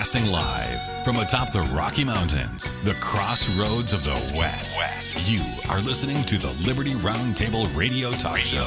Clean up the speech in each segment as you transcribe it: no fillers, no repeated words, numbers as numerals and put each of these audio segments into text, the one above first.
Broadcasting live from atop the Rocky Mountains, the crossroads of the West. You are listening to the Liberty Roundtable Radio Talk Show.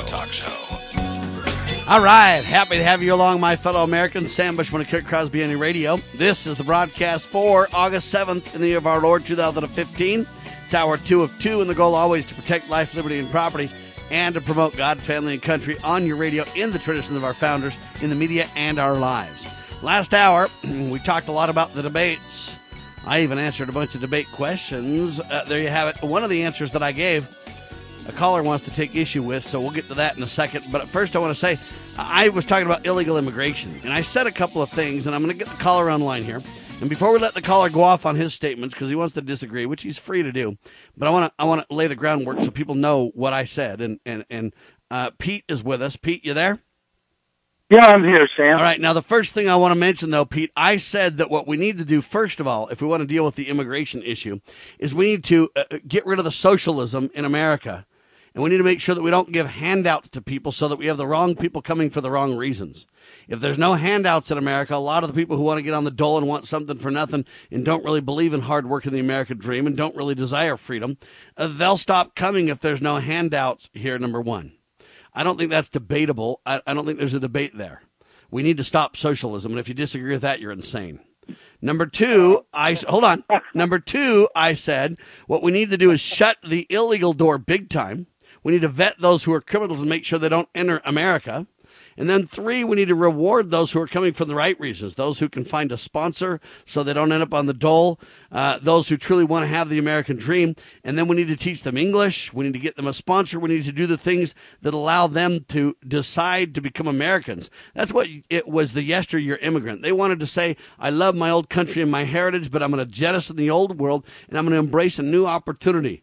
All right, happy to have you along, my fellow Americans. Sam Bushman and Kirk Crosby on your radio. This is the broadcast for August 7th in the year of our Lord 2015. It's hour 2 of 2, and the goal always to protect life, liberty, and property, and to promote God, family, and country on your radio in the traditions of our founders, in the media, and our lives. Last hour, we talked a lot about the debates. I even answered a bunch of debate questions. There you have it. One of the answers that I gave, a caller wants to take issue with, so we'll get to that in a second. But first I want to say, I was talking about illegal immigration, and I said a couple of things, and I'm going to get the caller online here. And before we let the caller go off on his statements, because he wants to disagree, which he's free to do, but I want to lay the groundwork so people know what I said. And Pete is with us. Pete, you there? Yeah, I'm here, Sam. All right. Now, the first thing I want to mention, though, Pete, I said that what we need to do, first of all, if we want to deal with the immigration issue, is we need to get rid of the socialism in America. And we need to make sure that we don't give handouts to people so that we have the wrong people coming for the wrong reasons. If there's no handouts in America, a lot of the people who want to get on the dole and want something for nothing and don't really believe in hard work and the American dream and don't really desire freedom, they'll stop coming if there's no handouts here, number one. I don't think that's debatable. I don't think there's a debate there. We need to stop socialism, and if you disagree with that, you're insane. Number two, Number two, I said what we need to do is shut the illegal door big time. We need to vet those who are criminals and make sure they don't enter America. And then 3, we need to reward those who are coming for the right reasons, those who can find a sponsor so they don't end up on the dole, those who truly want to have the American dream. And then we need to teach them English. We need to get them a sponsor. We need to do the things that allow them to decide to become Americans. That's what it was, the yesteryear immigrant. They wanted to say, I love my old country and my heritage, but I'm going to jettison the old world, and I'm going to embrace a new opportunity.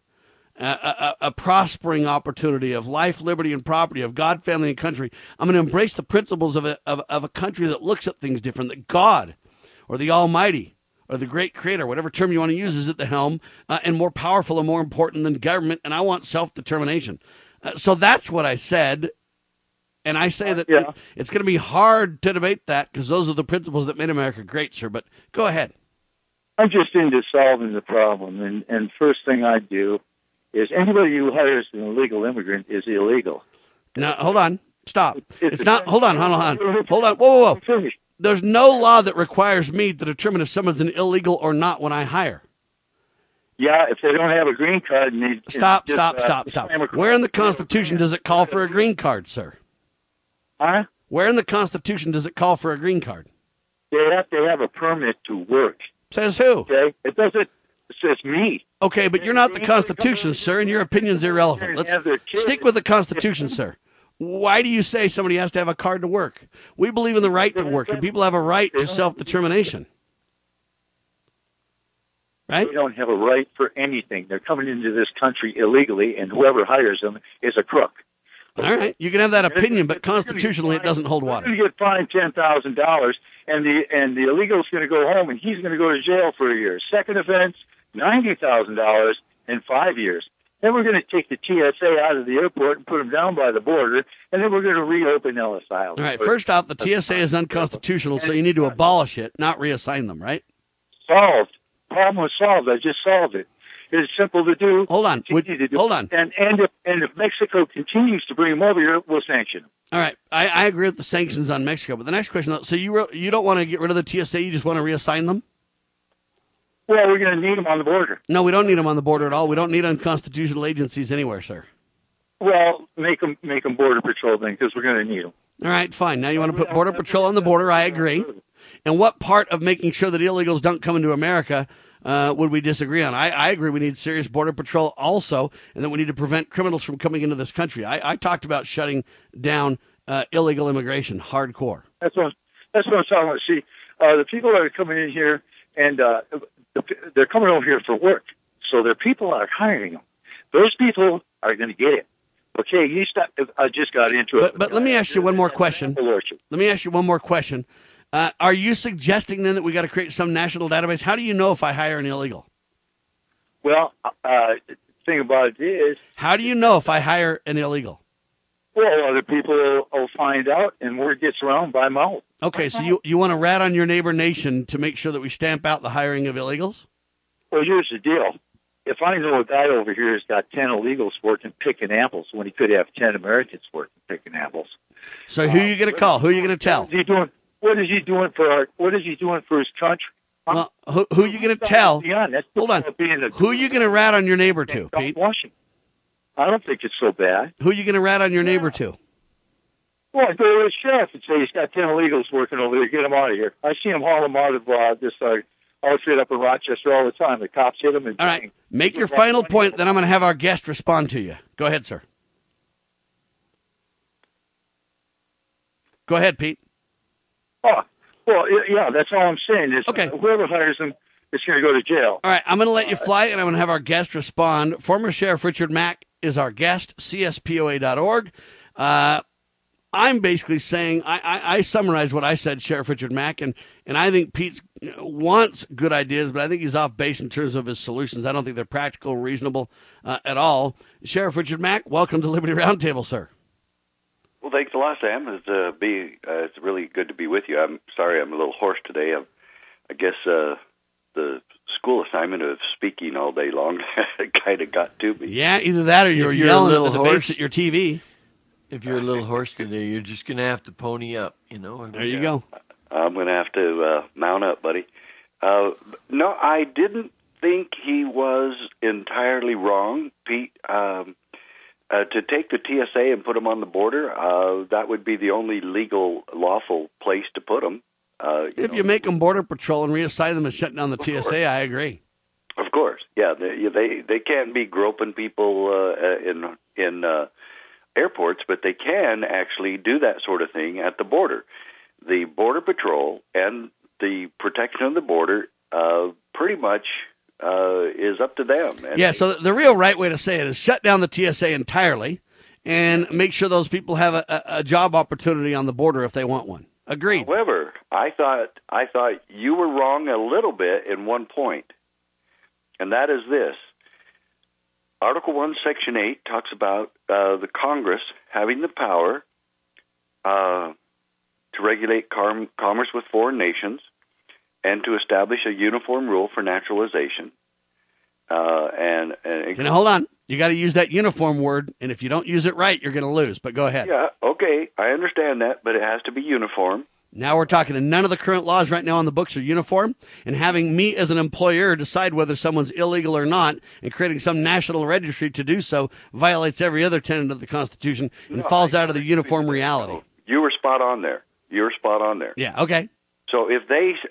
A prospering opportunity of life, liberty, and property, of God, family, and country. I'm going to embrace the principles of a country that looks at things different, that God or the Almighty or the great creator, whatever term you want to use, is at the helm and more powerful and more important than government, and I want self-determination. So that's what I said, and I say that it's going to be hard to debate that because those are the principles that made America great, sir, but go ahead. I'm just into solving the problem, and first thing I do is anybody who hires an illegal immigrant is illegal. Now, hold on. Stop. It's not. Hold on. Whoa. There's no law that requires me to determine if someone's an illegal or not when I hire. Yeah, if they don't have a green card. And they Stop. Where in the Constitution does it call for a green card, sir? Huh? Where in the Constitution does it call for a green card? They have to have a permit to work. Says who? Okay. It doesn't. It says me. Okay, but you're not the Constitution, sir, and your opinion's irrelevant. Let's stick with the Constitution, sir. Why do you say somebody has to have a card to work? We believe in the right to work, and people have a right to self-determination. Right? They don't have a right for anything. They're coming into this country illegally, and whoever hires them is a crook. All right, you can have that opinion, but constitutionally it doesn't hold water. You're going to get fined $10,000, and the illegal's going to go home, and he's going to go to jail for a year. Second offense, $90,000 in 5 years. Then we're going to take the TSA out of the airport and put them down by the border, and then we're going to reopen Ellis Island. All right, first off, the TSA is unconstitutional, so you need to abolish it, not reassign them, right? Solved. Problem was solved. I just solved it. It's simple to do. Hold on. Hold on. And if Mexico continues to bring them over here, we'll sanction them. All right. I agree with the sanctions on Mexico, but the next question, so you don't want to get rid of the TSA, you just want to reassign them? Well, we're going to need them on the border. No, we don't need them on the border at all. We don't need unconstitutional agencies anywhere, sir. Well, make them Border Patrol then, because we're going to need them. All right, fine. Now you want to put Border Patrol on the border. I agree. And what part of making sure that illegals don't come into America would we disagree on? I agree we need serious Border Patrol also, and that we need to prevent criminals from coming into this country. I talked about shutting down illegal immigration, hardcore. That's what I'm talking about. See, the people that are coming in here, and they're coming over here for work, so their people are hiring them. Those people are going to get it. Okay, you stop. I just got into it. But let me ask you one more question. Are you suggesting then that we got to create some national database? How do you know if I hire an illegal? Well, the thing about it is... How do you know if I hire an illegal? Well, other people will find out, and word gets around by mouth. Okay, so you want to rat on your neighbor nation to make sure that we stamp out the hiring of illegals? Well, here's the deal. If I know a guy over here has got 10 illegals working picking apples when he could have 10 Americans working picking apples. So who are you going to call? Who are you going to tell? What is he doing for his country? Well, who are you going to tell? Hold on. Who are you going to rat on your neighbor to, Pete? Washington. I don't think it's so bad. Who are you going to rat on your neighbor to? Well, I go to the sheriff and say he's got 10 illegals working over there. Get him out of here. I see him haul them out of this outfit up in Rochester all the time. The cops hit him. All right. Make your final point, then I'm going to have our guest respond to you. Go ahead, sir. Go ahead, Pete. Oh, well, yeah, that's all I'm saying. Is, okay. Whoever hires him is going to go to jail. All right, I'm going to let you fly, and I'm going to have our guest respond. Former Sheriff Richard Mack is our guest, CSPOA.org. I'm basically saying, I summarize what I said, Sheriff Richard Mack, and I think Pete wants good ideas, but I think he's off base in terms of his solutions. I don't think they're practical, reasonable at all. Sheriff Richard Mack, welcome to Liberty Roundtable, sir. Well, thanks a lot, Sam. It's really good to be with you. I'm sorry I'm a little hoarse today. I guess the school assignment of speaking all day long kind of got to me. Yeah, either that or you're yelling at the debates at your TV. If you're a little hoarse today, you're just going to have to pony up, There you go. I'm going to have to mount up, buddy. No, I didn't think he was entirely wrong, Pete. To take the TSA and put them on the border, that would be the only legal, lawful place to put them. If you make them border patrol and reassign them and shut down the TSA, I agree. Of course, yeah. They can't be groping people in airports, but they can actually do that sort of thing at the border. The Border Patrol and the protection of the border pretty much is up to them. And so the real right way to say it is shut down the TSA entirely and make sure those people have a job opportunity on the border if they want one. Agreed. However, I thought you were wrong a little bit in one point, and that is this. Article 1, Section 8 talks about the Congress having the power to regulate commerce with foreign nations and to establish a uniform rule for naturalization. And hold on. You got to use that uniform word, and if you don't use it right, you're going to lose. But go ahead. Yeah, okay, I understand that, but it has to be uniform. Now we're talking, and none of the current laws right now on the books are uniform, and having me as an employer decide whether someone's illegal or not and creating some national registry to do so violates every other tenet of the Constitution and falls out of the uniform reality. You were spot on there. Yeah, okay. So if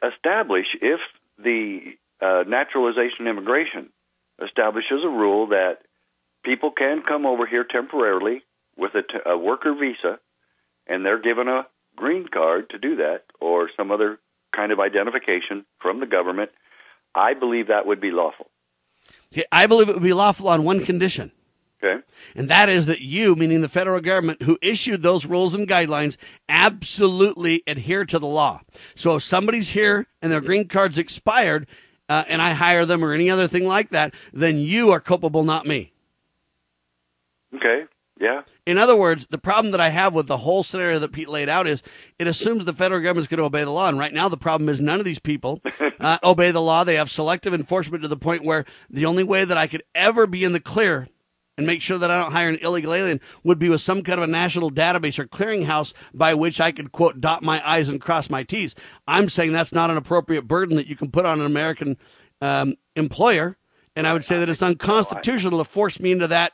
the Naturalization Immigration establishes a rule that people can come over here temporarily with a worker visa, and they're given a green card to do that, or some other kind of identification from the government, I believe that would be lawful. Yeah, I believe it would be lawful on one condition. Okay. And that is that you, meaning the federal government, who issued those rules and guidelines, absolutely adhere to the law. So if somebody's here and their green card's expired, and I hire them or any other thing like that, then you are culpable, not me. Okay. Yeah. In other words, the problem that I have with the whole scenario that Pete laid out is it assumes the federal government is going to obey the law. And right now, the problem is none of these people obey the law. They have selective enforcement to the point where the only way that I could ever be in the clear and make sure that I don't hire an illegal alien would be with some kind of a national database or clearinghouse by which I could, quote, dot my I's and cross my T's. I'm saying that's not an appropriate burden that you can put on an American employer. And I would say that it's unconstitutional to force me into that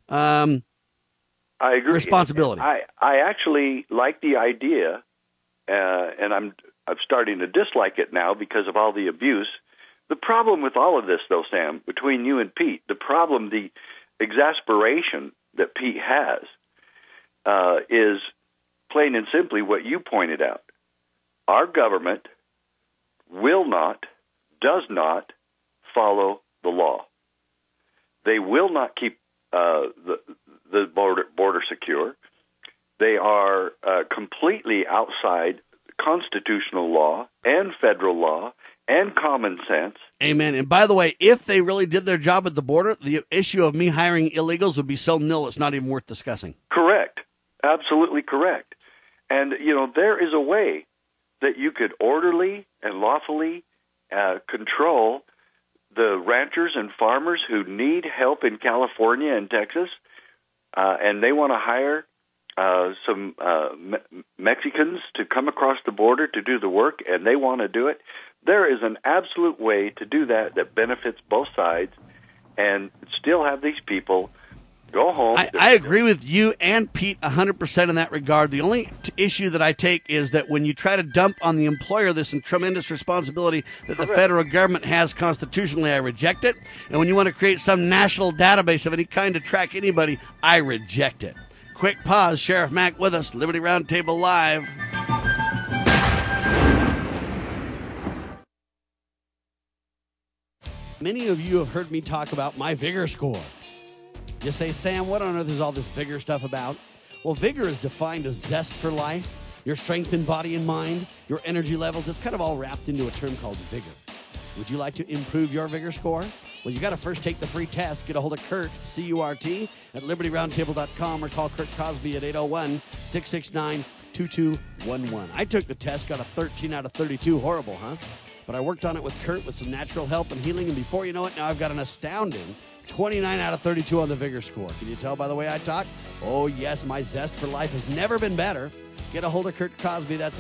I agree. Responsibility. I actually like the idea, and I'm starting to dislike it now because of all the abuse. The problem with all of this, though, Sam, between you and Pete, the exasperation that Pete has is plain and simply what you pointed out. Our government does not follow the law. They will not keep the border secure. They are completely outside constitutional law and federal law and common sense. Amen. And by the way, if they really did their job at the border, the issue of me hiring illegals would be so nil it's not even worth discussing. Correct. Absolutely correct. And, there is a way that you could orderly and lawfully control the ranchers and farmers who need help in California and Texas, and they want to hire some Mexicans to come across the border to do the work, and they want to do it. There is an absolute way to do that benefits both sides and still have these people go home. I agree with you and Pete 100% in that regard. The only issue that I take is that when you try to dump on the employer this tremendous responsibility that the federal government has constitutionally, I reject it. And when you want to create some national database of any kind to track anybody, I reject it. Quick pause. Sheriff Mack with us. Liberty Roundtable Live. Many of you have heard me talk about my Vigor score. You say, Sam, what on earth is all this Vigor stuff about? Well, Vigor is defined as zest for life, your strength in body and mind, your energy levels. It's kind of all wrapped into a term called Vigor. Would you like to improve your Vigor score? Well, you got to first take the free test. Get a hold of Kurt, C-U-R-T, at LibertyRoundtable.com or call Kurt Cosby at 801-669-2211. I took the test, got a 13 out of 32. Horrible, huh? But I worked on it with Kurt with some natural help and healing, and before you know it, now I've got an astounding 29 out of 32 on the Vigor score. Can you tell by the way I talk? Oh, yes, my zest for life has never been better. Get a hold of Kurt Cosby. That's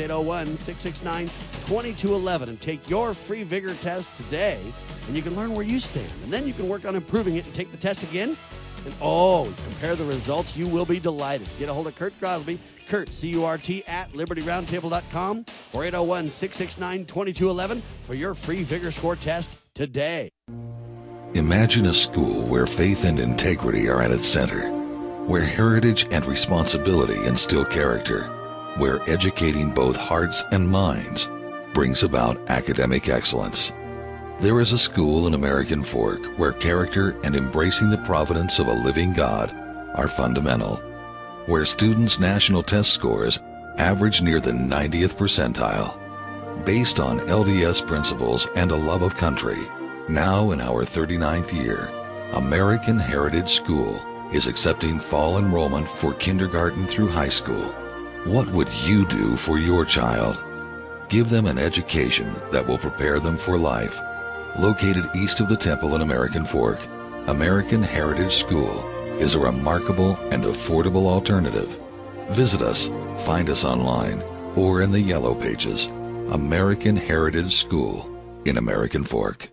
801-669-2211. And take your free Vigor test today, and you can learn where you stand. And then you can work on improving it and take the test again. And, compare the results. You will be delighted. Get a hold of Kurt Cosby. Kurt, C-U-R-T, at LibertyRoundtable.com or 801-669-2211 for your free Vigor score test today. Imagine a school where faith and integrity are at its center, where heritage and responsibility instill character, where educating both hearts and minds brings about academic excellence. There is a school in American Fork where character and embracing the providence of a living God are fundamental, where students' national test scores average near the 90th percentile. Based on LDS principles and a love of country, now in our 39th year, American Heritage School is accepting fall enrollment for kindergarten through high school. What would you do for your child? Give them an education that will prepare them for life. Located east of the temple in American Fork, American Heritage School is a remarkable and affordable alternative. Visit us, find us online, or in the Yellow Pages. American Heritage School in American Fork.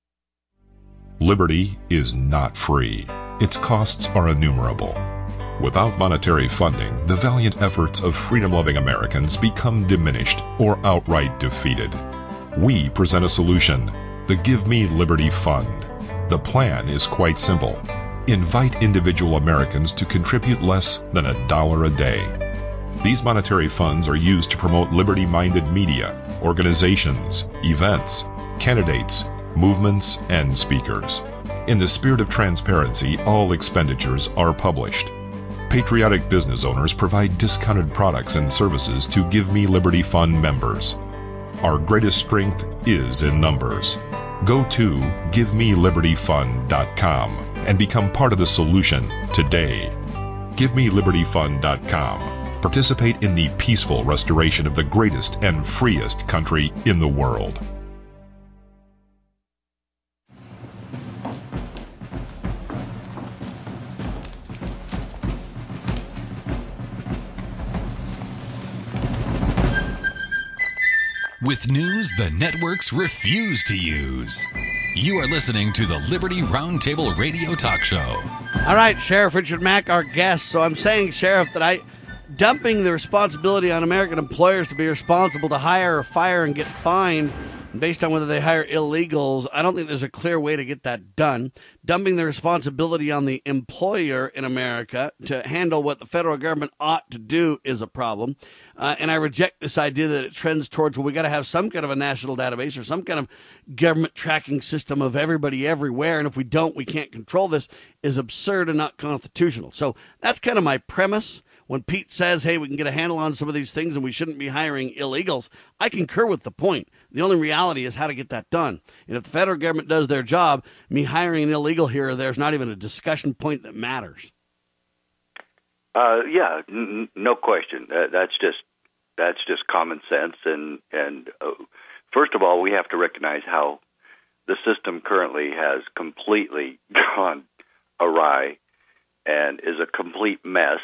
Liberty is not free. Its costs are innumerable. Without monetary funding, the valiant efforts of freedom-loving Americans become diminished or outright defeated. We present a solution, the Give Me Liberty Fund. The plan is quite simple. Invite individual Americans to contribute less than $1 a day. These monetary funds are used to promote liberty-minded media, organizations, events, candidates, movements, and speakers. In the spirit of transparency, all expenditures are published. Patriotic business owners provide discounted products and services to Give Me Liberty Fund members. Our greatest strength is in numbers. Go to GiveMeLibertyFund.com and become part of the solution today. GiveMeLibertyFund.com. Participate in the peaceful restoration of the greatest and freest country in the world. With news the networks refuse to use. You are listening to the Liberty Roundtable Radio Talk Show. All right, Sheriff Richard Mack, our guest. So I'm saying, Sheriff, that dumping the responsibility on American employers to be responsible to hire or fire and get fined based on whether they hire illegals, I don't think there's a clear way to get that done. Dumping the responsibility on the employer in America to handle what the federal government ought to do is a problem. And I reject this idea that it trends towards, well, we got to have some kind of a national database or some kind of government tracking system of everybody everywhere. And if we don't, we can't control this, is absurd and not constitutional. So that's kind of my premise. When Pete says, hey, we can get a handle on some of these things and we shouldn't be hiring illegals, I concur with the point. The only reality is how to get that done. And if the federal government does their job, me hiring an illegal here or there is not even a discussion point that matters. Yeah, no question. That's just common sense. And first of all, we have to recognize how the system currently has completely gone awry and is a complete mess.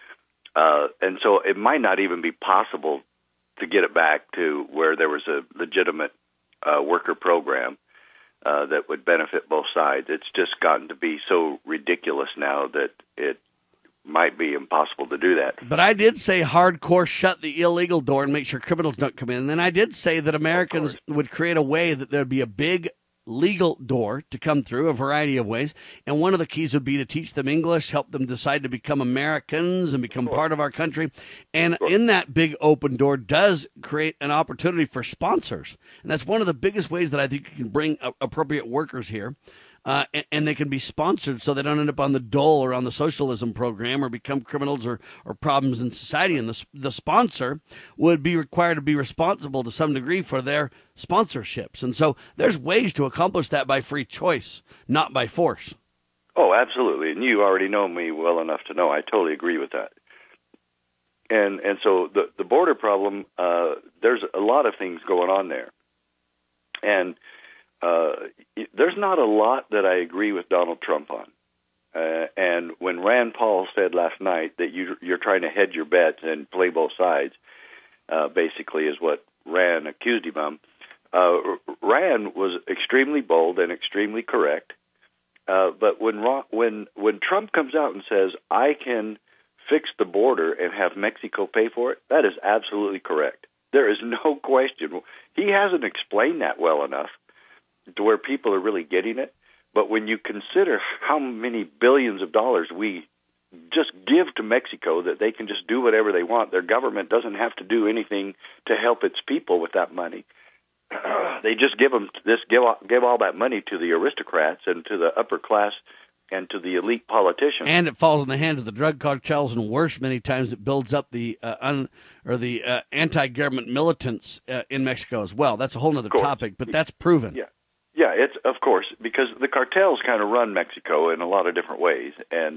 And so it might not even be possible to get it back to where there was a legitimate worker program that would benefit both sides. It's just gotten to be so ridiculous now that it might be impossible to do that. But I did say hardcore shut the illegal door and make sure criminals don't come in. And then I did say that Americans would create a way that there'd be a big legal door to come through a variety of ways. And one of the keys would be to teach them English, help them decide to become Americans and become part of our country. And in that big open door does create an opportunity for sponsors. And that's one of the biggest ways that I think you can bring appropriate workers here. And they can be sponsored so they don't end up on the dole or on the socialism program or become criminals or problems in society. And the sponsor would be required to be responsible to some degree for their sponsorships. And so there's ways to accomplish that by free choice, not by force. Oh, absolutely. And you already know me well enough to know I totally agree with that. And so the border problem, there's a lot of things going on there. And there's not a lot that I agree with Donald Trump on. And when Rand Paul said last night that you're trying to hedge your bets and play both sides, basically is what Rand accused him of. Rand was extremely bold and extremely correct. But when Trump comes out and says, I can fix the border and have Mexico pay for it, that is absolutely correct. There is no question. He hasn't explained that well enough to where people are really getting it. But when you consider how many billions of dollars we just give to Mexico, that they can just do whatever they want, their government doesn't have to do anything to help its people with that money. They just give all that money to the aristocrats and to the upper class and to the elite politicians. And it falls in the hands of the drug cartels, and worse, many times it builds up the anti-government militants in Mexico as well. That's a whole other topic, but that's proven. Yeah, it's of course, because the cartels kind of run Mexico in a lot of different ways, and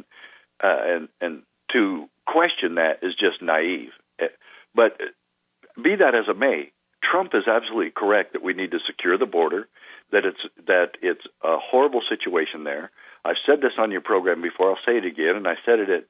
to question that is just naive. But be that as it may, Trump is absolutely correct that we need to secure the border, that it's a horrible situation there. I've said this on your program before. I'll say it again, and I said it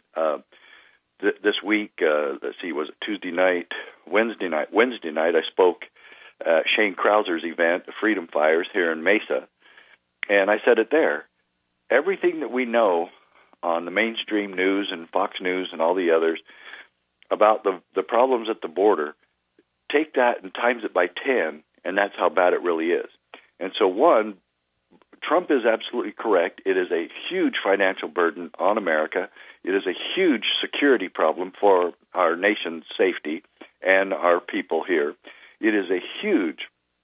at this week. Let's see, was it Tuesday night, Wednesday night? Wednesday night, I spoke Shane Krauser's event, the Freedom Fires, here in Mesa. And I said it there. Everything that we know on the mainstream news and Fox News and all the others about the problems at the border, take that and times it by 10, and that's how bad it really is. And so, one, Trump is absolutely correct. It is a huge financial burden on America. It is a huge security problem for our nation's safety and our people here. It is a huge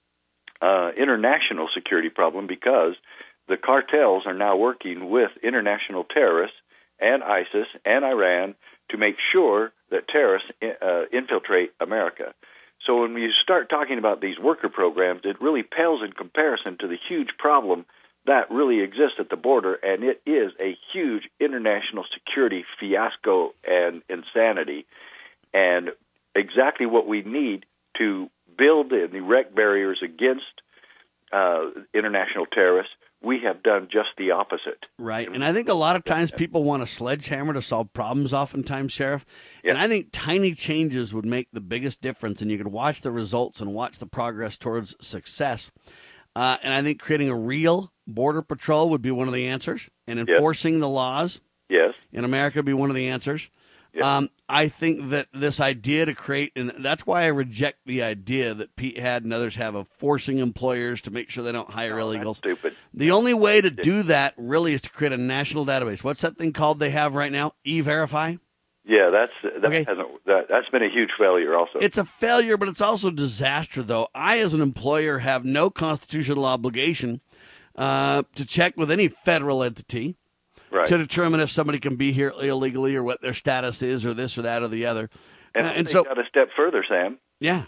international security problem because the cartels are now working with international terrorists and ISIS and Iran to make sure that terrorists infiltrate America. So when you start talking about these worker programs, it really pales in comparison to the huge problem that really exists at the border, and it is a huge international security fiasco and insanity, and exactly what we need to build and erect barriers against international terrorists. We have done just the opposite. Right, and I think a lot of times people want a sledgehammer to solve problems oftentimes, Sheriff. Yes. And I think tiny changes would make the biggest difference, and you could watch the results and watch the progress towards success. And I think creating a real border patrol would be one of the answers, and enforcing the laws in America would be one of the answers. Yes. I think that this idea to create, and that's why I reject the idea that Pete had and others have of forcing employers to make sure they don't hire illegals. That's stupid. The only way to do that really is to create a national database. What's that thing called they have right now? E-Verify? Yeah, that's been a huge failure also. It's a failure, but it's also a disaster, though. I, as an employer, have no constitutional obligation to check with any federal entity to determine if somebody can be here illegally or what their status is or this or that or the other. And so got a step further, Sam. Yeah.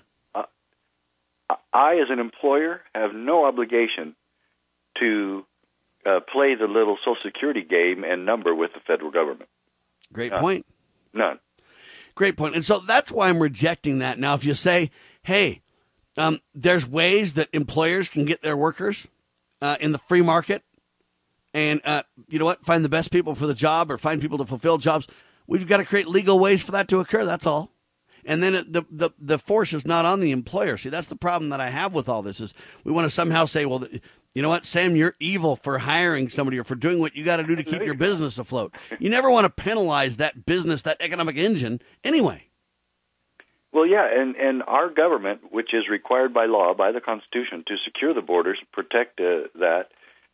I, as an employer, have no obligation to play the little Social Security game and number with the federal government. Great point. None. Great point. And so that's why I'm rejecting that. Now, if you say, hey, there's ways that employers can get their workers in the free market and, you know what, find the best people for the job or find people to fulfill jobs, we've got to create legal ways for that to occur. That's all. And then the force is not on the employer. See, that's the problem that I have with all this is we want to somehow say, well, you know what, Sam, you're evil for hiring somebody or for doing what you got to do to keep your business afloat. You never want to penalize that business, that economic engine anyway. Well, yeah, and our government, which is required by law, by the Constitution, to secure the borders, protect that,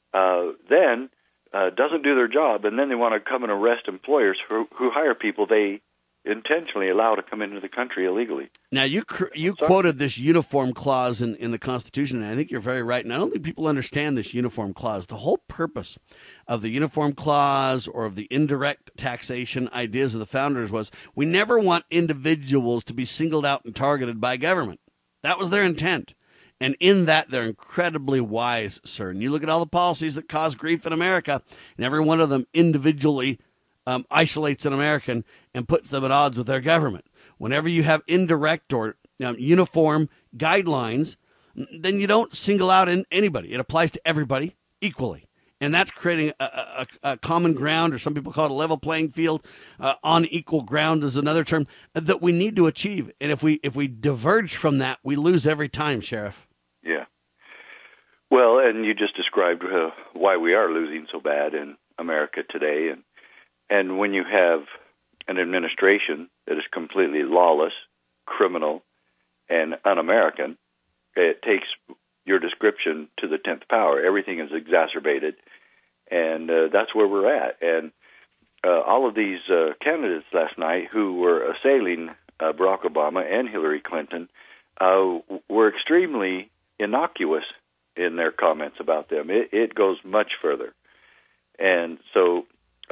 then doesn't do their job, and then they want to come and arrest employers who hire people they intentionally allow to come into the country illegally. Now, you quoted this uniform clause in the Constitution, and I think you're very right. And I don't think people understand this uniform clause. The whole purpose of the uniform clause or of the indirect taxation ideas of the founders was we never want individuals to be singled out and targeted by government. That was their intent. And in that, they're incredibly wise, sir. And you look at all the policies that cause grief in America, and every one of them individually isolates an American and puts them at odds with their government. Whenever you have indirect or uniform guidelines, then you don't single out anybody. It applies to everybody equally. And that's creating a common ground, or some people call it a level playing field. On equal ground is another term that we need to achieve. And if we diverge from that, we lose every time, Sheriff. Yeah. Well, and you just described why we are losing so bad in America today. And when you have an administration that is completely lawless, criminal, and un-American, it takes your description to the 10th power. Everything is exacerbated, and that's where we're at. And all of these candidates last night who were assailing Barack Obama and Hillary Clinton were extremely innocuous in their comments about them. It goes much further. And so...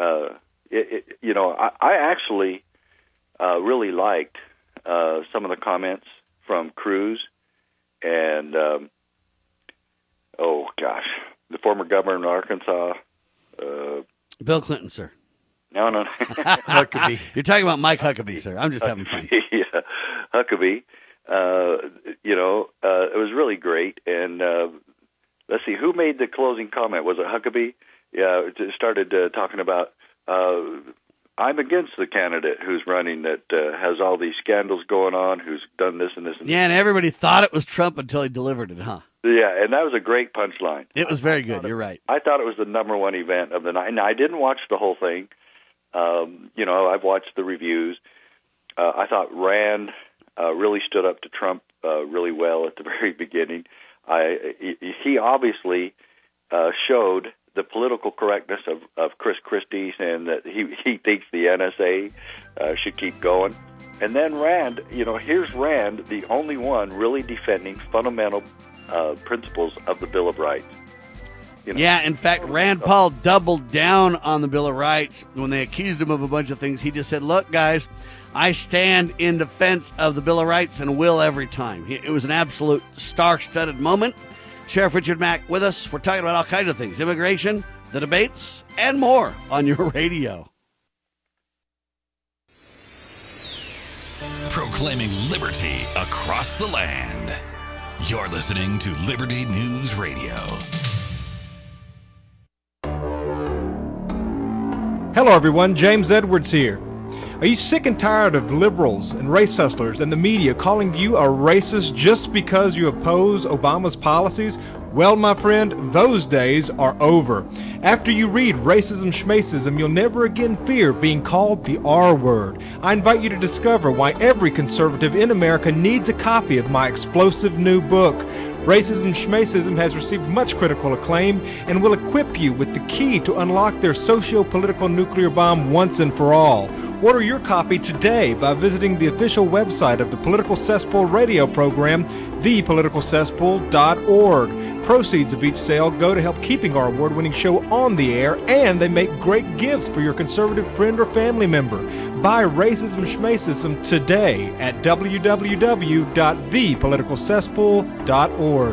I actually really liked some of the comments from Cruz and, the former governor of Arkansas. Bill Clinton, sir. No. Huckabee. You're talking about Mike Huckabee, sir. I'm just having fun. Yeah, Huckabee. It was really great. And let's see, who made the closing comment? Was it Huckabee? Yeah, it started talking about, I'm against the candidate who's running that has all these scandals going on, who's done this and this and yeah, and everybody thought it was Trump until he delivered it, huh? Yeah, and that was a great punchline. It was very good. You're right. I thought it was the number one event of the night. Now, I didn't watch the whole thing. I've watched the reviews. I thought Rand really stood up to Trump really well at the very beginning. He obviously showed the political correctness of Chris Christie, saying that he thinks the NSA should keep going. And then Rand, here's Rand, the only one really defending fundamental principles of the Bill of Rights. Yeah, in fact, Rand Paul doubled down on the Bill of Rights when they accused him of a bunch of things. He just said, look, guys, I stand in defense of the Bill of Rights and will every time. It was an absolute star-studded moment. Sheriff Richard Mack with us. We're talking about all kinds of things, immigration, the debates, and more on your radio. Proclaiming liberty across the land. You're listening to Liberty News Radio. Hello, everyone. James Edwards here. Are you sick and tired of liberals and race hustlers and the media calling you a racist just because you oppose Obama's policies? Well, my friend, those days are over. After you read Racism Schmacism, you'll never again fear being called the R word. I invite you to discover why every conservative in America needs a copy of my explosive new book. Racism Schmacism has received much critical acclaim and will equip you with the key to unlock their socio-political nuclear bomb once and for all. Order your copy today by visiting the official website of the Political Cesspool radio program, thepoliticalcesspool.org. Proceeds of each sale go to help keeping our award-winning show on the air, and they make great gifts for your conservative friend or family member. Buy Racism Schmacism today at www.thepoliticalcesspool.org.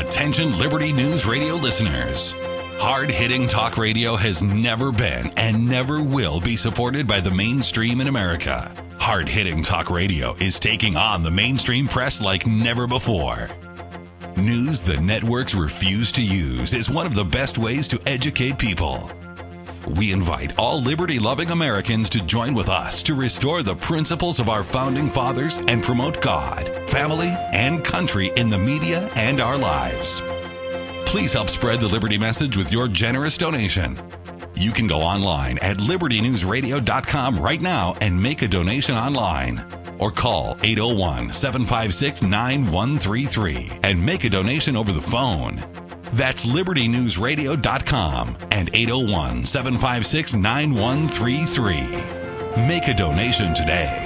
Attention Liberty News Radio listeners. Hard-hitting talk radio has never been and never will be supported by the mainstream in America. Hard-hitting talk radio is taking on the mainstream press like never before. News the networks refuse to use is one of the best ways to educate people. We invite all liberty-loving Americans to join with us to restore the principles of our founding fathers and promote God, family, and country in the media and our lives. Please help spread the Liberty message with your generous donation. You can go online at libertynewsradio.com right now and make a donation online. Or call 801-756-9133 and make a donation over the phone. That's libertynewsradio.com and 801-756-9133. Make a donation today.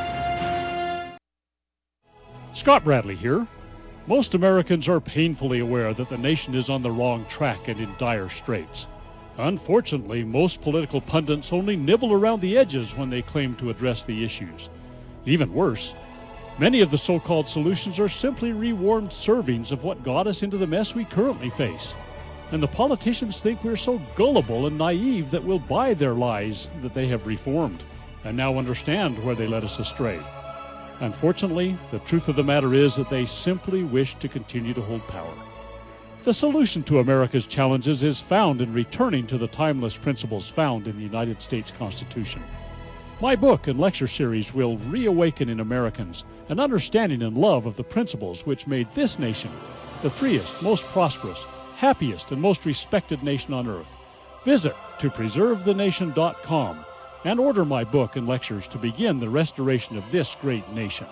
Scott Bradley here. Most Americans are painfully aware that the nation is on the wrong track and in dire straits. Unfortunately, most political pundits only nibble around the edges when they claim to address the issues. Even worse, many of the so-called solutions are simply rewarmed servings of what got us into the mess we currently face. And the politicians think we're so gullible and naive that we'll buy their lies that they have reformed and now understand where they led us astray. Unfortunately, the truth of the matter is that they simply wish to continue to hold power. The solution to America's challenges is found in returning to the timeless principles found in the United States Constitution. My book and lecture series will reawaken in Americans an understanding and love of the principles which made this nation the freest, most prosperous, happiest, and most respected nation on earth. Visit topreservethenation.com and order my book and lectures to begin the restoration of this great nation.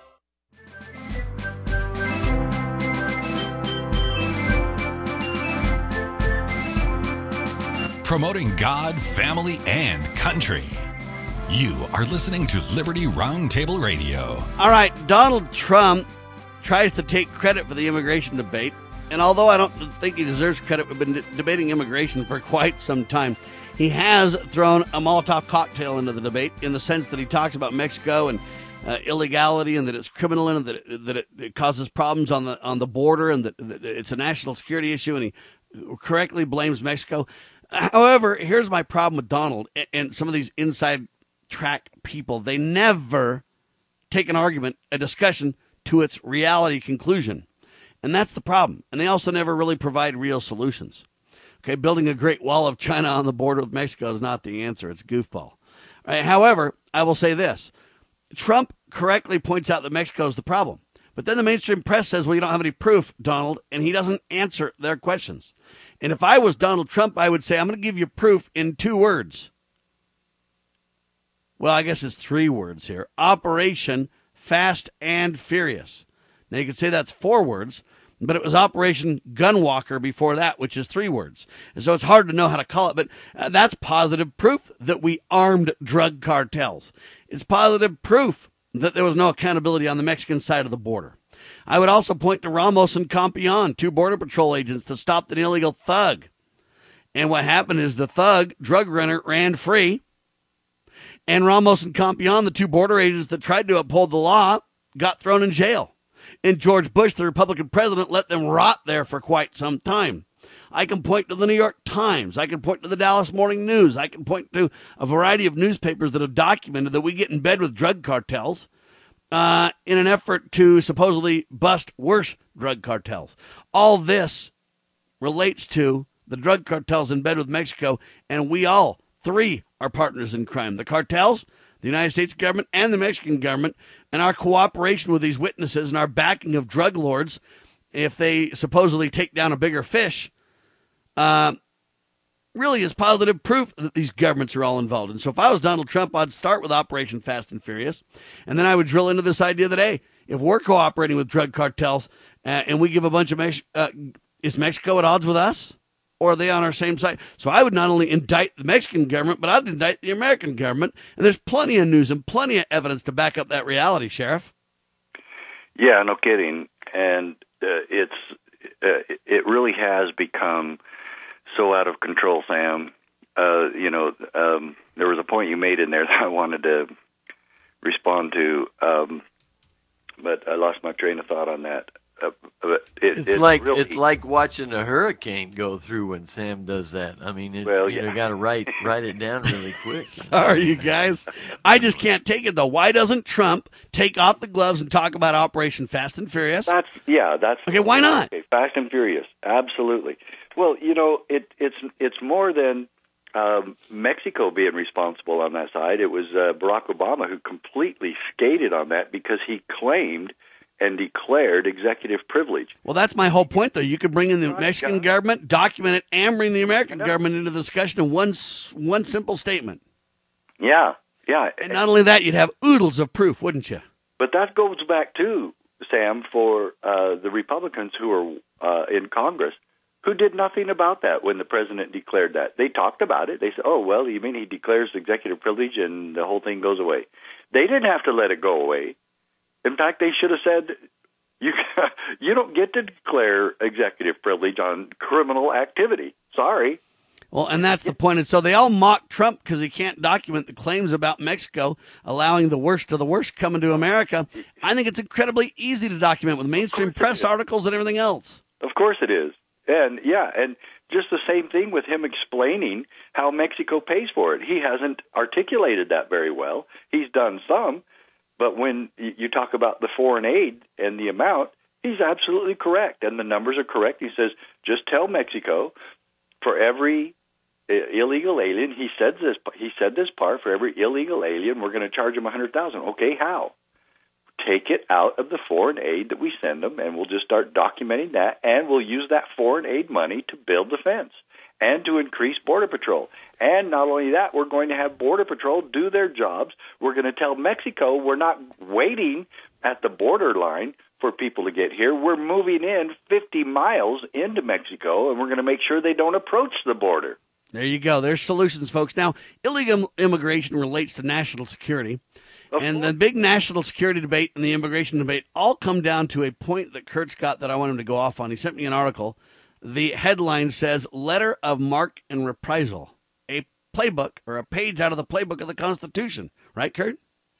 Promoting God, family, and country. You are listening to Liberty Roundtable Radio. All right, Donald Trump tries to take credit for the immigration debate, and although I don't think he deserves credit, we've been debating immigration for quite some time. He has thrown a Molotov cocktail into the debate in the sense that he talks about Mexico and illegality, and that it's criminal, and that it causes problems on the border, and that it's a national security issue, and he correctly blames Mexico. However, here's my problem with Donald and some of these inside track people. They never take an argument, a discussion, to its reality conclusion. And that's the problem. And they also never really provide real solutions. Okay, building a Great Wall of China on the border with Mexico is not the answer. It's a goofball. Right? However, I will say this. Trump correctly points out that Mexico is the problem. But then the mainstream press says, well, you don't have any proof, Donald, and he doesn't answer their questions. And if I was Donald Trump, I would say, I'm going to give you proof in 2 words. Well, I guess it's 3 words here. Operation Fast and Furious. Now, you could say that's 4 words, but it was Operation Gunwalker before that, which is 3 words. And so it's hard to know how to call it, but that's positive proof that we armed drug cartels. It's positive proof that there was no accountability on the Mexican side of the border. I would also point to Ramos and Campion, 2 Border Patrol agents that stopped an illegal thug. And what happened is the thug, drug runner, ran free. And Ramos and Campion, the 2 border agents that tried to uphold the law, got thrown in jail. And George Bush, the Republican president, let them rot there for quite some time. I can point to the New York Times. I can point to the Dallas Morning News. I can point to a variety of newspapers that have documented that we get in bed with drug cartels in an effort to supposedly bust worse drug cartels. All this relates to the drug cartels in bed with Mexico, and we all 3 are partners in crime. The cartels, the United States government, and the Mexican government, and our cooperation with these witnesses and our backing of drug lords, if they supposedly take down a bigger fish, really is positive proof that these governments are all involved. And so if I was Donald Trump, I'd start with Operation Fast and Furious, and then I would drill into this idea that, hey, if we're cooperating with drug cartels and we give a bunch of is Mexico at odds with us? Or are they on our same side? So I would not only indict the Mexican government, but I'd indict the American government. And there's plenty of news and plenty of evidence to back up that reality, Sheriff. Yeah, no kidding. And it really has become so out of control, Sam. There was a point you made in there that I wanted to respond to, but I lost my train of thought on that. It's like watching a hurricane go through when Sam does that. I mean, you got to write it down really quick. Sorry, you guys. I just can't take it, though. Why doesn't Trump take off the gloves and talk about Operation Fast and Furious? That's okay. Why not? Okay, Fast and Furious, absolutely. Well, it's more than Mexico being responsible on that side. It was Barack Obama who completely skated on that because he claimed and declared executive privilege. Well, that's my whole point, though. You could bring in the Mexican government, document it, and bring the American government into the discussion in one simple statement. Yeah. And not only that, you'd have oodles of proof, wouldn't you? But that goes back to, Sam, for the Republicans who are in Congress who did nothing about that when the president declared that. They talked about it. They said, oh, well, you mean he declares executive privilege and the whole thing goes away. They didn't have to let it go away. In fact, they should have said, you don't get to declare executive privilege on criminal activity. Sorry. Well, and that's the point. And so they all mock Trump because he can't document the claims about Mexico allowing the worst of the worst coming to America. I think it's incredibly easy to document with mainstream press articles and everything else. Of course it is. And just the same thing with him explaining how Mexico pays for it. He hasn't articulated that very well. He's done some. But when you talk about the foreign aid and the amount, he's absolutely correct, and the numbers are correct. He says, just tell Mexico, for every illegal alien, he said this part, for every illegal alien, we're going to charge him $100,000. Okay, how? Take it out of the foreign aid that we send them, and we'll just start documenting that, and we'll use that foreign aid money to build the fence and to increase Border Patrol. And not only that, we're going to have Border Patrol do their jobs. We're going to tell Mexico we're not waiting at the borderline for people to get here. We're moving in 50 miles into Mexico, and we're going to make sure they don't approach the border. There you go. There's solutions, folks. Now, illegal immigration relates to national security. And the big national security debate and the immigration debate all come down to a point that Kurt's got that I want him to go off on. He sent me an article. The headline says, Letter of Marque and Reprisal, a playbook or a page out of the playbook of the Constitution. Right, Kurt?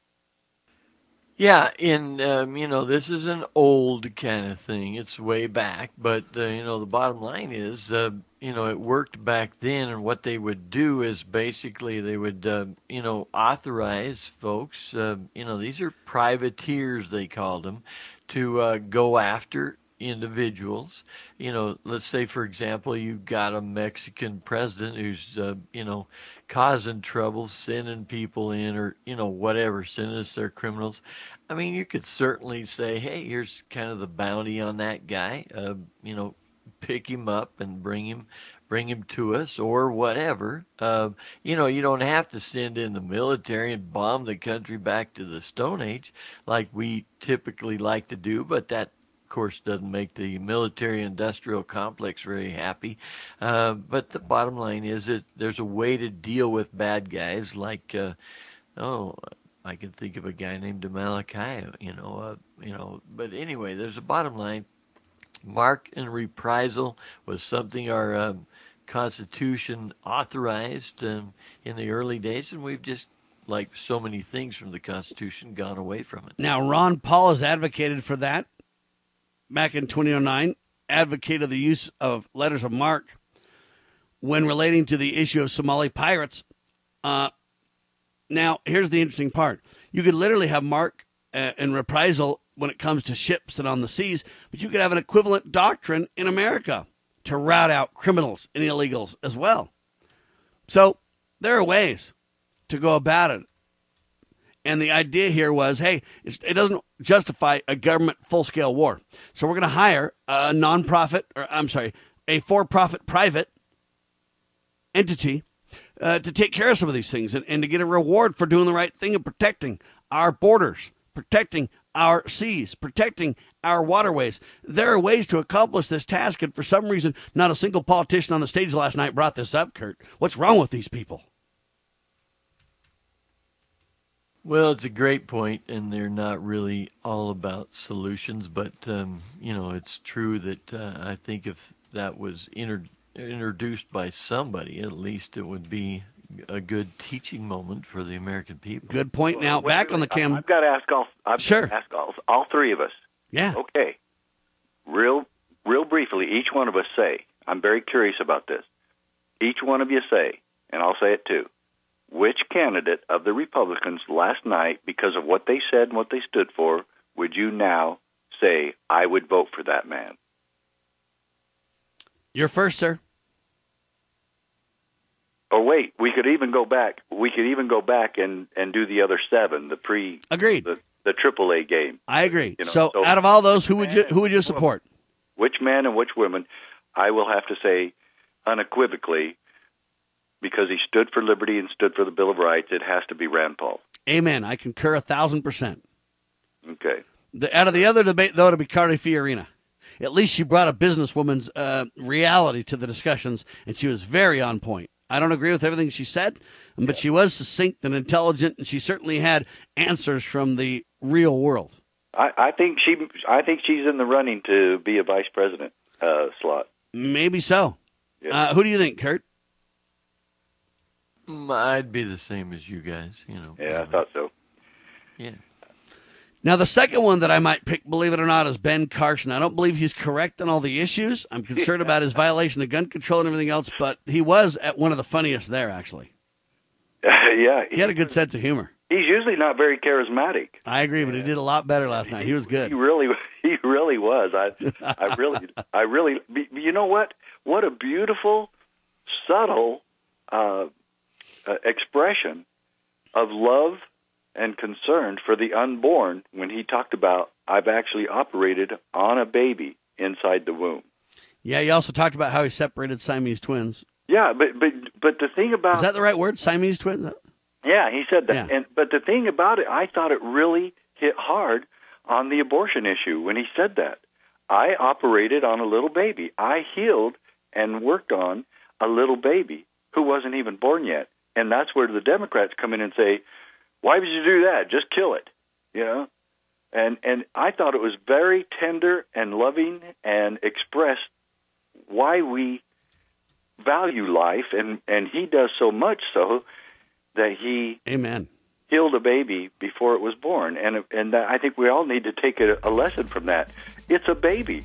Yeah, and, this is an old kind of thing. It's way back. But, the bottom line is, it worked back then. And what they would do is basically they would, authorize folks, these are privateers, they called them, to go after individuals. Let's say, for example, you've got a Mexican president who's, causing trouble, sending people in or, whatever, sending us their criminals. I mean, you could certainly say, hey, here's kind of the bounty on that guy, pick him up and bring him to us or whatever. You don't have to send in the military and bomb the country back to the Stone Age like we typically like to do, but that, of course, doesn't make the military-industrial complex very happy. But the bottom line is that there's a way to deal with bad guys like, I can think of a guy named Malachi, But anyway, there's a bottom line. Marque and reprisal was something our Constitution authorized in the early days, and we've just, like so many things from the Constitution, gone away from it. Now, Ron Paul has advocated for that. Back in 2009, advocated the use of letters of marque when relating to the issue of Somali pirates. Now, here's the interesting part. You could literally have marque and reprisal when it comes to ships and on the seas, but you could have an equivalent doctrine in America to rout out criminals and illegals as well. So there are ways to go about it. And the idea here was, hey, it doesn't justify a government full-scale war. So we're going to hire a a for-profit private entity to take care of some of these things and to get a reward for doing the right thing and protecting our borders, protecting our seas, protecting our waterways. There are ways to accomplish this task, and for some reason, not a single politician on the stage last night brought this up, Kurt. What's wrong with these people? Well, it's a great point, and they're not really all about solutions, but, it's true that I think if that was introduced by somebody, at least it would be a good teaching moment for the American people. Good point. Now, back on the cam. I've got to ask all three of us. Yeah. Okay. real briefly, each one of us say, I'm very curious about this. Each one of you say, and I'll say it too, which candidate of the Republicans last night, because of what they said and what they stood for, would you now say, I would vote for that man? You're first, sir. Oh, wait, we could even go back. We could even go back and do the other 7, Agreed. The AAA game. I agree. You know, so out of all those, who would you support? Which man and which woman? I will have to say unequivocally, because he stood for liberty and stood for the Bill of Rights, it has to be Rand Paul. Amen. I concur 1,000%. Okay. Out of the other debate, though, to be Carly Fiorina. At least she brought a businesswoman's reality to the discussions, and she was very on point. I don't agree with everything she said, but she was succinct and intelligent, and she certainly had answers from the real world. I think she's in the running to be a vice president slot. Maybe so. Yeah. Who do you think, Kurt? I'd be the same as you guys, Yeah, I thought so. Yeah. Now, the second one that I might pick, believe it or not, is Ben Carson. I don't believe he's correct on all the issues. I'm concerned about his violation of gun control and everything else, but he was at one of the funniest there, actually. Yeah. He had a good sense of humor. He's usually not very charismatic. I agree, but he did a lot better last night. He was good. He really was. I really, you know what? What a beautiful, subtle expression of love and concern for the unborn when he talked about, I've actually operated on a baby inside the womb. Yeah, he also talked about how he separated Siamese twins. Yeah, but the thing about... Is that the right word, Siamese twins? Yeah, he said that. Yeah. But the thing about it, I thought it really hit hard on the abortion issue when he said that. I operated on a little baby. I healed and worked on a little baby who wasn't even born yet. And that's where the Democrats come in and say, why would you do that? Just kill it, And I thought it was very tender and loving and expressed why we value life, and he does so much so that he Amen. Killed a baby before it was born. And I think we all need to take a lesson from that. It's a baby.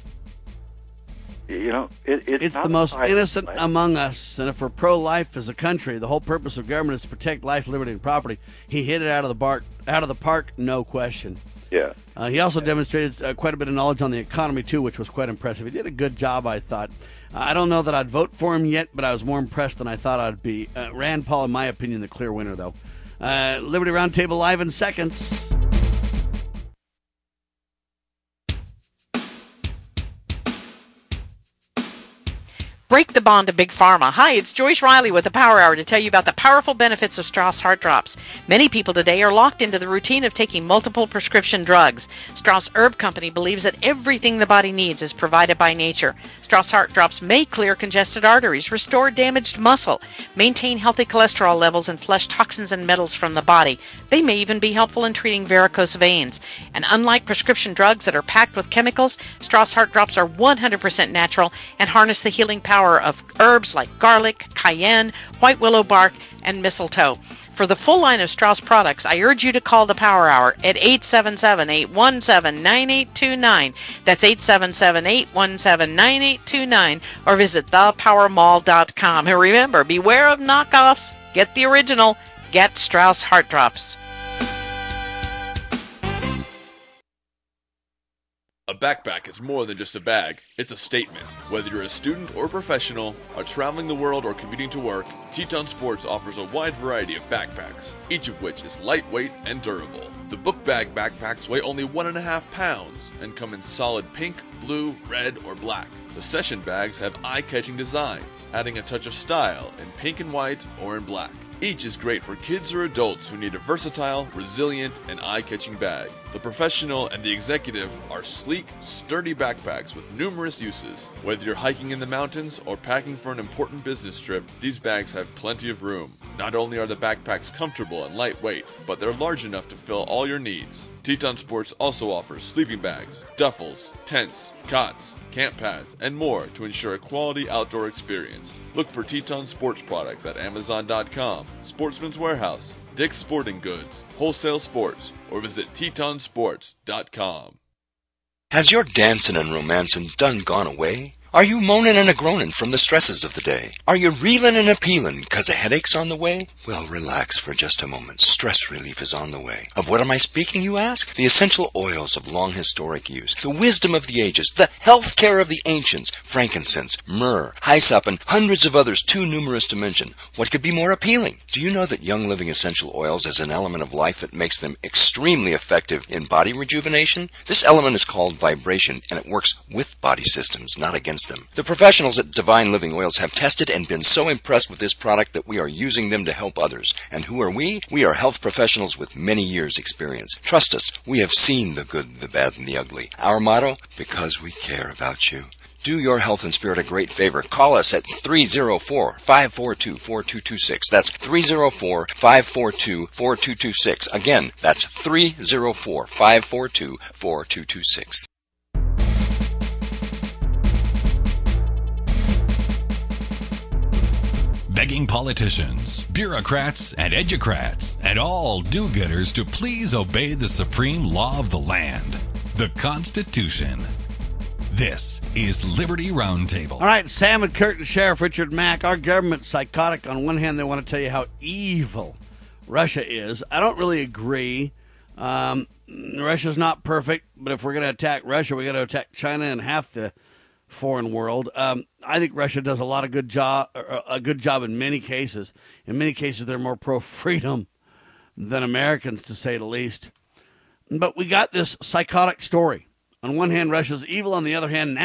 It's the most innocent among us, and if we're pro-life as a country, the whole purpose of government is to protect life, liberty, and property. He hit it out of the park, no question. Yeah. He also demonstrated quite a bit of knowledge on the economy too, which was quite impressive. He did a good job, I thought. I don't know that I'd vote for him yet, but I was more impressed than I thought I'd be. Rand Paul, in my opinion, the clear winner, though. Liberty Roundtable live in seconds. Break the bond to Big Pharma. Hi, it's Joyce Riley with the Power Hour to tell you about the powerful benefits of Strauss Heart Drops. Many people today are locked into the routine of taking multiple prescription drugs. Strauss Herb Company believes that everything the body needs is provided by nature. Strauss Heart Drops may clear congested arteries, restore damaged muscle, maintain healthy cholesterol levels, and flush toxins and metals from the body. They may even be helpful in treating varicose veins. And unlike prescription drugs that are packed with chemicals, Strauss Heart Drops are 100% natural and harness the healing power of herbs like garlic, cayenne, white willow bark, and mistletoe. For the full line of Strauss products, I urge you to call the Power Hour at 877-817-9829. That's 877-817-9829, or visit thepowermall.com. And remember, beware of knockoffs. Get the original. Get Strauss Heart Drops. A backpack is more than just a bag, it's a statement. Whether you're a student or professional, are traveling the world or commuting to work, Teton Sports offers a wide variety of backpacks, each of which is lightweight and durable. The book bag backpacks weigh only 1.5 pounds and come in solid pink, blue, red, or black. The session bags have eye-catching designs, adding a touch of style in pink and white or in black. Each is great for kids or adults who need a versatile, resilient, and eye-catching bag. The Professional and the Executive are sleek, sturdy backpacks with numerous uses. Whether you're hiking in the mountains or packing for an important business trip, these bags have plenty of room. Not only are the backpacks comfortable and lightweight, but they're large enough to fill all your needs. Teton Sports also offers sleeping bags, duffels, tents, cots, camp pads, and more to ensure a quality outdoor experience. Look for Teton Sports products at Amazon.com, Sportsman's Warehouse, Dick's Sporting Goods, Wholesale Sports, or visit TetonSports.com. Has your dancing and romancing done gone away? Are you moaning and a-groaning from the stresses of the day? Are you reeling and a-peeling 'cause a headache's on the way? Well, relax for just a moment. Stress relief is on the way. Of what am I speaking, you ask? The essential oils of long historic use, the wisdom of the ages, the health care of the ancients, frankincense, myrrh, hyssop, and hundreds of others too numerous to mention. What could be more appealing? Do you know that Young Living Essential Oils is an element of life that makes them extremely effective in body rejuvenation? This element is called vibration, and it works with body systems, not against them. The professionals at Divine Living Oils have tested and been so impressed with this product that we are using them to help others. And who are we? We are health professionals with many years' experience. Trust us, we have seen the good, the bad, and the ugly. Our motto? Because we care about you. Do your health and spirit a great favor. Call us at 304-542-4226. That's 304-542-4226. Again, that's 304-542-4226. Begging politicians, bureaucrats, and educrats, and all do-gooders to please obey the supreme law of the land, the Constitution. This is Liberty Roundtable. All right, Sam and Kurt and Sheriff Richard Mack. Our government's psychotic. On one hand, they want to tell you how evil Russia is. I don't really agree. Russia's not perfect, but if we're going to attack Russia, we got to attack China and half the foreign world. I think Russia does a good job in many cases. In many cases, they're more pro-freedom than Americans, to say the least. But we got this psychotic story. On one hand, Russia's evil. On the other hand,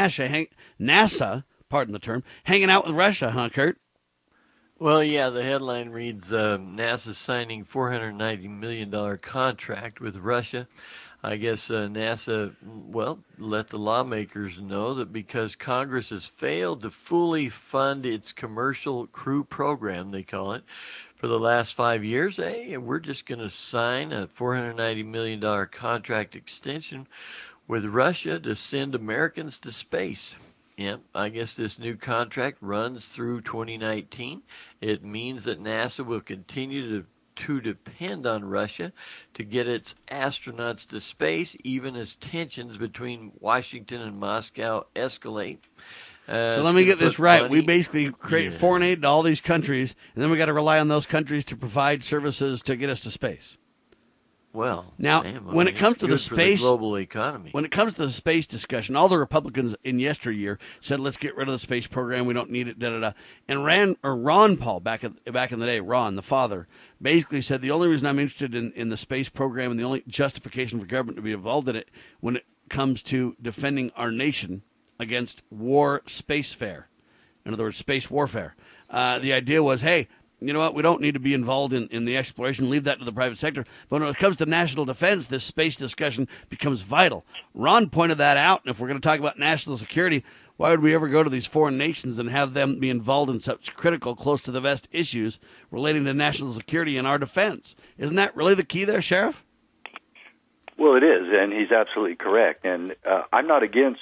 NASA, pardon the term, hanging out with Russia, huh, Kurt? Well, yeah, the headline reads, NASA signing $490 million contract with Russia. I guess NASA, let the lawmakers know that because Congress has failed to fully fund its commercial crew program, they call it, for the last 5 years, hey, we're just going to sign a $490 million contract extension with Russia to send Americans to space. Yep, I guess this new contract runs through 2019. It means that NASA will continue to depend on Russia to get its astronauts to space, even as tensions between Washington and Moscow escalate. So let me get this right. Money. We basically create foreign aid to all these countries, and then we got to rely on those countries to provide services to get us to space. Well, now, when it comes to the space global economy, when it comes to the space discussion, all the Republicans in yesteryear said, "Let's get rid of the space program. We don't need it." Da da da. And Ron Paul back in the day, Ron, the father, basically said the only reason I'm interested in the space program and the only justification for government to be involved in it when it comes to defending our nation against war spacefare. In other words, space warfare. The idea was, hey, you know what? We don't need to be involved in the exploration. Leave that to the private sector. But when it comes to national defense, this space discussion becomes vital. Ron pointed that out. And if we're going to talk about national security, why would we ever go to these foreign nations and have them be involved in such critical, close to the vest issues relating to national security and our defense? Isn't that really the key there, Sheriff? Well, it is, and he's absolutely correct. And I'm not against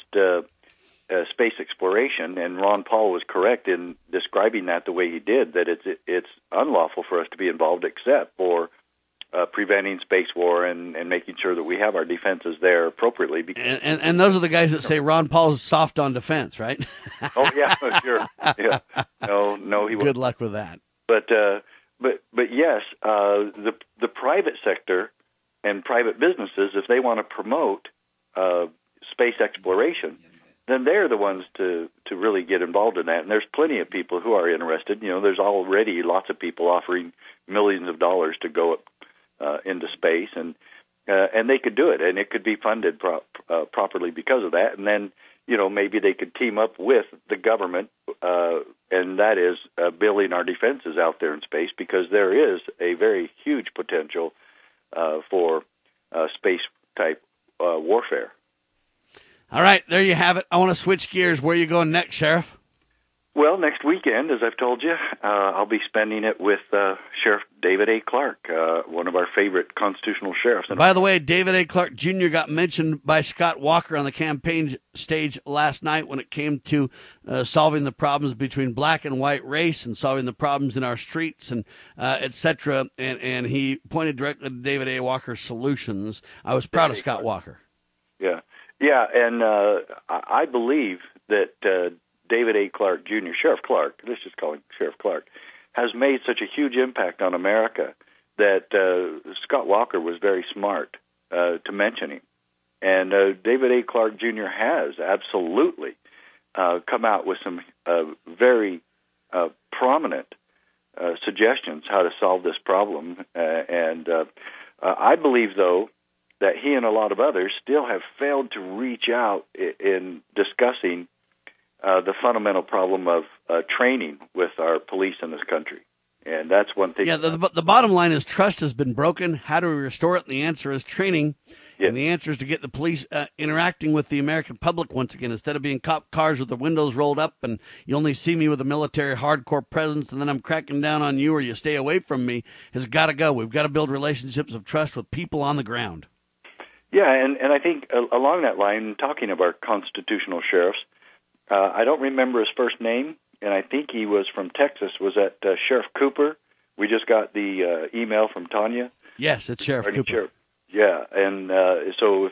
space exploration, and Ron Paul was correct in describing that the way he did, that it's unlawful for us to be involved except for preventing space war and making sure that we have our defenses there appropriately. And those are the guys that say Ron Paul is soft on defense, right? Oh, yeah, sure. Yeah. No, he won't. Good luck with that. But yes, the private sector and private businesses, if they want to promote space exploration, then they're the ones to really get involved in that. And there's plenty of people who are interested. You know, there's already lots of people offering millions of dollars to go up into space, and they could do it, and it could be funded properly because of that. And then, you know, maybe they could team up with the government, and that is building our defenses out there in space, because there is a very huge potential for space-type warfare. All right, there you have it. I want to switch gears. Where are you going next, Sheriff? Well, next weekend, as I've told you, I'll be spending it with Sheriff David A. Clarke, one of our favorite constitutional sheriffs. By the way, David A. Clarke Jr. got mentioned by Scott Walker on the campaign stage last night when it came to solving the problems between black and white race and solving the problems in our streets and et cetera. And he pointed directly to David A. Walker's solutions. I was proud of Scott Walker. Yeah. Yeah, and I believe that David A. Clark Jr., Sheriff Clark, let's just call him Sheriff Clark, has made such a huge impact on America that Scott Walker was very smart to mention him. And David A. Clark Jr. has absolutely come out with some very prominent suggestions how to solve this problem. And I believe, though, that he and a lot of others still have failed to reach out in discussing the fundamental problem of training with our police in this country. And that's one thing. Yeah, the bottom line is trust has been broken. How do we restore it? And the answer is training. Yes. And the answer is to get the police interacting with the American public once again, instead of being cop cars with the windows rolled up and you only see me with a military hardcore presence and then I'm cracking down on you or you stay away from me, has got to go. We've got to build relationships of trust with people on the ground. Yeah, and I think along that line, talking of our constitutional sheriffs, I don't remember his first name, and I think he was from Texas. Was that Sheriff Cooper? We just got the email from Tanya. Yes, it's Sheriff Cooper. Sheriff. Yeah, and so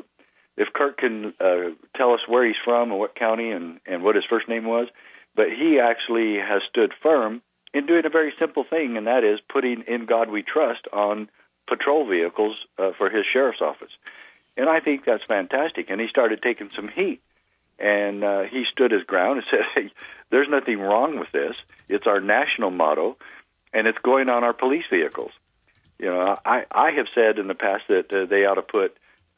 if Kirk can tell us where he's from and what county and what his first name was, but he actually has stood firm in doing a very simple thing, and that is putting "In God We Trust" on patrol vehicles for his sheriff's office. And I think that's fantastic. And he started taking some heat. And he stood his ground and said, hey, there's nothing wrong with this. It's our national motto, and it's going on our police vehicles. You know, I have said in the past that they ought to put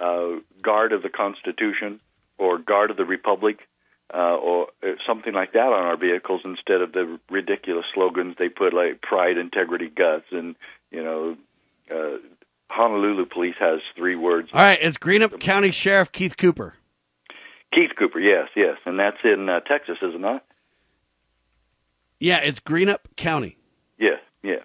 Guard of the Constitution or Guard of the Republic or something like that on our vehicles instead of the ridiculous slogans they put like Pride, Integrity, Guts, and, you know, Honolulu Police has 3 words. All right, it's Greenup County Sheriff Keith Cooper. Keith Cooper, yes, and that's in Texas, is it not? Yeah, it's Greenup County. Yes,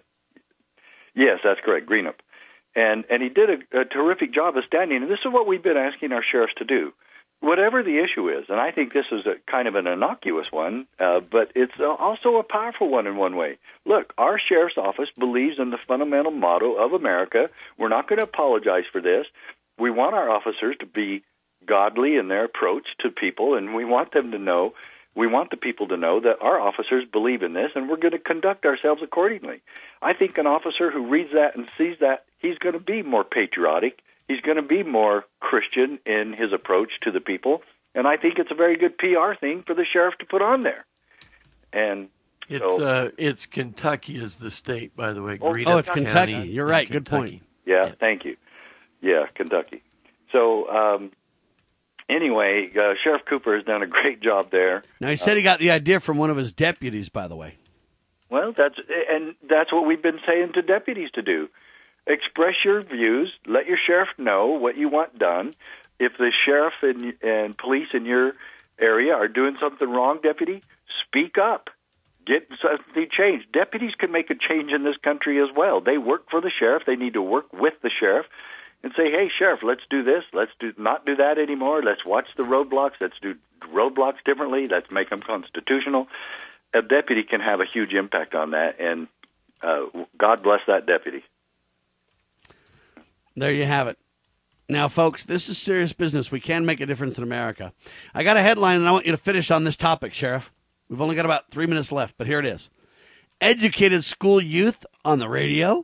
that's correct, Greenup, and he did a terrific job of standing. And this is what we've been asking our sheriffs to do, whatever the issue is. And I think this is a kind of an innocuous one, but it's also a powerful one in one way. Look, our sheriff's office believes in the fundamental motto of America. We're not going to apologize for this. We want our officers to be godly in their approach to people, and we want the people to know that our officers believe in this, and we're going to conduct ourselves accordingly. I think an officer who reads that and sees that, he's going to be more patriotic. He's going to be more Christian in his approach to the people, and I think it's a very good PR thing for the sheriff to put on there. And it's Kentucky is the state, by the way. It's Kentucky. You're right. Good point. Yeah, thank you. Yeah, Kentucky. So anyway, Sheriff Cooper has done a great job there. Now, he said he got the idea from one of his deputies, by the way. Well, that's what we've been saying to deputies to do. Express your views. Let your sheriff know what you want done. If the sheriff and police in your area are doing something wrong, deputy, speak up. Get something changed. Deputies can make a change in this country as well. They work for the sheriff. They need to work with the sheriff and say, hey, sheriff, let's do this. Let's not do that anymore. Let's watch the roadblocks. Let's do roadblocks differently. Let's make them constitutional. A deputy can have a huge impact on that, and God bless that deputy. There you have it. Now, folks, this is serious business. We can make a difference in America. I got a headline, and I want you to finish on this topic, Sheriff. We've only got about 3 minutes left, but here it is. Educated school youth on the radio?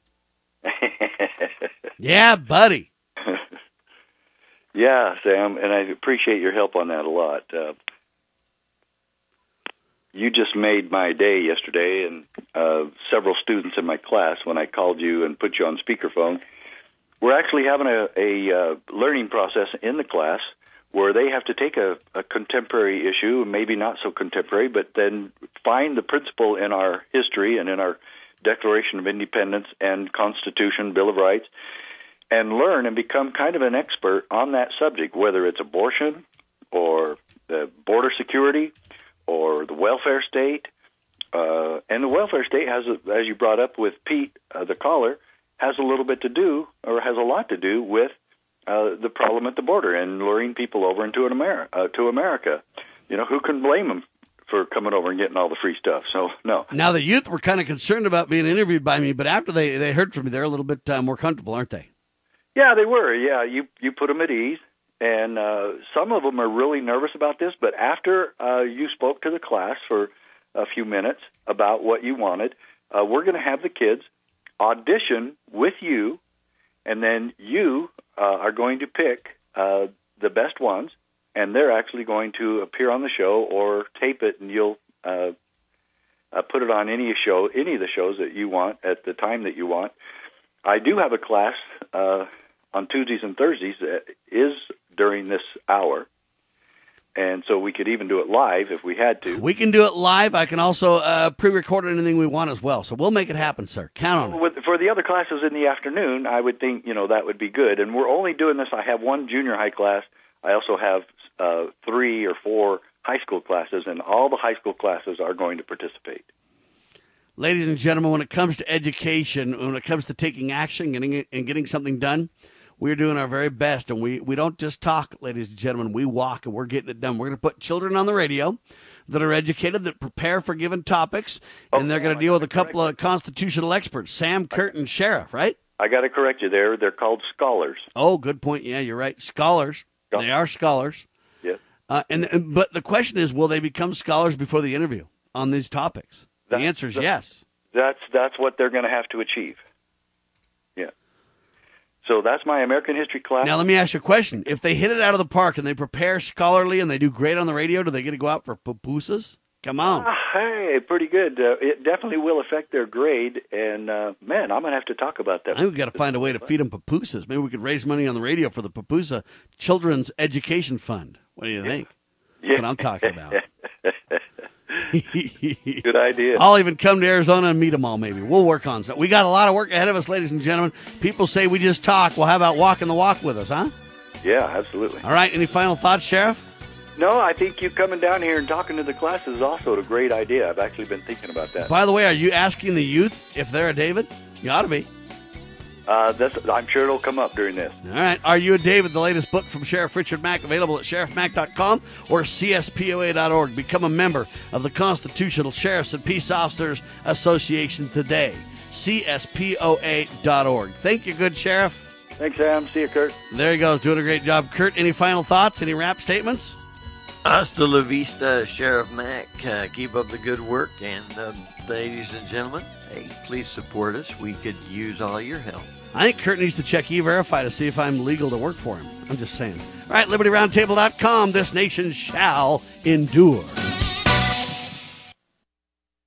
Yeah, buddy. Yeah, Sam, and I appreciate your help on that a lot. You just made my day yesterday, and several students in my class, when I called you and put you on speakerphone, we're actually having a learning process in the class where they have to take a contemporary issue, maybe not so contemporary, but then find the principle in our history and in our Declaration of Independence and Constitution, Bill of Rights, and learn and become kind of an expert on that subject, whether it's abortion or the border security or the welfare state. And the welfare state has, as you brought up with Pete, the caller, has a little bit to do, or has a lot to do with the problem at the border and luring people over into to America. You know, who can blame them for coming over and getting all the free stuff? So, no. Now, the youth were kind of concerned about being interviewed by me, but after they heard from me, they're a little bit more comfortable, aren't they? Yeah, they were. Yeah, you put them at ease, And some of them are really nervous about this, but after you spoke to the class for a few minutes about what you wanted, we're going to have the kids audition with you, and then you are going to pick the best ones, and they're actually going to appear on the show or tape it, and you'll put it on any of the shows that you want at the time that you want. I do have a class on Tuesdays and Thursdays that is during this hour, and so we could even do it live if we had to. We can do it live. I can also pre-record anything we want as well, so we'll make it happen, sir. Count on it. For the other classes in the afternoon, I would think that would be good, and we're only doing this. I have one junior high class. I also have 3 or 4 high school classes, and all the high school classes are going to participate. Ladies and gentlemen, when it comes to education, when it comes to taking action and getting something done, we're doing our very best, and we don't just talk, ladies and gentlemen. We walk, and we're getting it done. We're going to put children on the radio that are educated, that prepare for given topics, and they're going to deal with a couple of constitutional experts, Sam, Kurt, and Sheriff, right? I got to correct you there. They're called scholars. Oh, good point. Yeah, you're right. Scholars. They are scholars. Yes. But the question is, will they become scholars before the interview on these topics? The answer is yes. That's what they're going to have to achieve. Yeah. So that's my American history class. Now, let me ask you a question. If they hit it out of the park and they prepare scholarly and they do great on the radio, do they get to go out for pupusas? Come on. Hey, pretty good. It definitely will affect their grade, and, man, I'm going to have to talk about that. I think we've got to find a way to feed them pupusas. Maybe we could raise money on the radio for the Papusa Children's Education Fund. What do you think? Yeah. That's what I'm talking about. Good idea. I'll even come to Arizona and meet them all, maybe. We'll work on something. We got a lot of work ahead of us, ladies and gentlemen. People say we just talk. Well, how about walking the walk with us, huh? Yeah, absolutely. All right. Any final thoughts, Sheriff? No, I think you coming down here and talking to the class is also a great idea. I've actually been thinking about that. By the way, are you asking the youth if they're a David? You ought to be. I'm sure it'll come up during this. All right. Are You a David? The latest book from Sheriff Richard Mack, available at sheriffmack.com or cspoa.org. Become a member of the Constitutional Sheriffs and Peace Officers Association today. cspoa.org. Thank you, good Sheriff. Thanks, Sam. See you, Kurt. There he goes, doing a great job. Kurt, any final thoughts? Any wrap statements? Hasta la vista, Sheriff Mack. Keep up the good work. And ladies and gentlemen, hey, please support us. We could use all your help. I think Kurt needs to check E-Verify to see if I'm legal to work for him. I'm just saying. All right, LibertyRoundtable.com. This nation shall endure.